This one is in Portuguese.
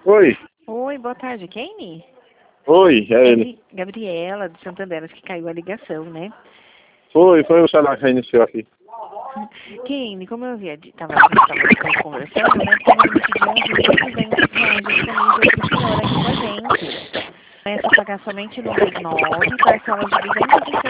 Oi. Oi, boa tarde. Kane? Oi, é ele. Gabriela, de Santander, acho que caiu a ligação, né? Foi o celular que reiniciou aqui. Kane, como eu havia estava conversando, né? Tem um limite de R$ 11.200 disponível para o senhor aqui com a gente. Começa a pagar somente no mês 9, parcelas de R$